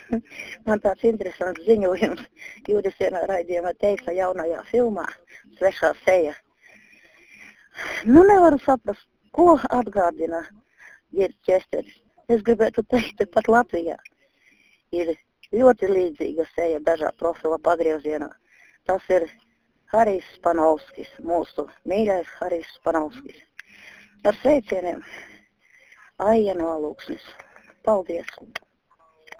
Man tāds interesants ziņojums jūrasienā raidījumā teica jaunajā filmā Svešā seja. Nu, nevaru saprast, ko atgādina Girts Česteris. Es gribētu teikt, pat Latvijā ir ļoti līdzīga seja dažā profila pagriezienā. Tas ir Harijs Spanovskis, mūsu mīļais Harijs Spanovskis. Ar sveicieniem Aija no Alūksnes. Paldies!